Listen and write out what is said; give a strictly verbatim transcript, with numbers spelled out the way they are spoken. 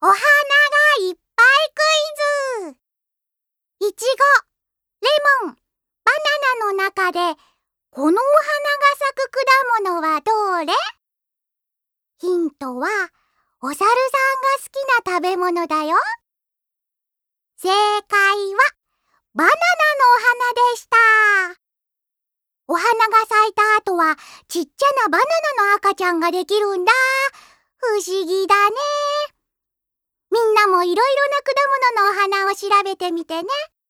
お花がいっぱいクイズ。いちご、レモン、バナナの中でこのお花が咲く果物はどれ？ヒントはお猿さんが好きな食べ物だよ。正解はバナナのお花でした。お花が咲いた後はちっちゃなバナナの赤ちゃんができるんだ。不思議だね。みんなもいろいろな果物のお花を調べてみてね。